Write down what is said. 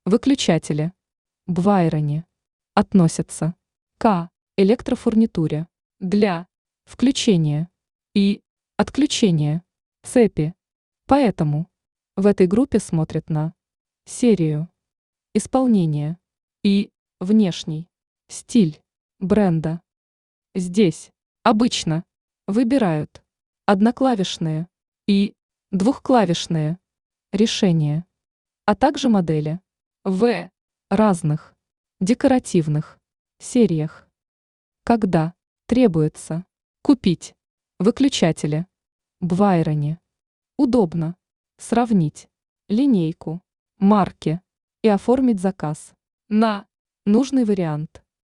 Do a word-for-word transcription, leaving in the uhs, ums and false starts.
Выключатели. В айроне. Относятся к электрофурнитуре. Для включения и отключения цепи. Поэтому в этой группе смотрят на серию, исполнение и внешний стиль бренда. Здесь обычно выбирают одноклавишные и двухклавишные решения, а также модели в разных декоративных сериях. Когда требуется купить выключатели в айроне, удобно сравнить линейку, марки и оформить заказ на нужный вариант.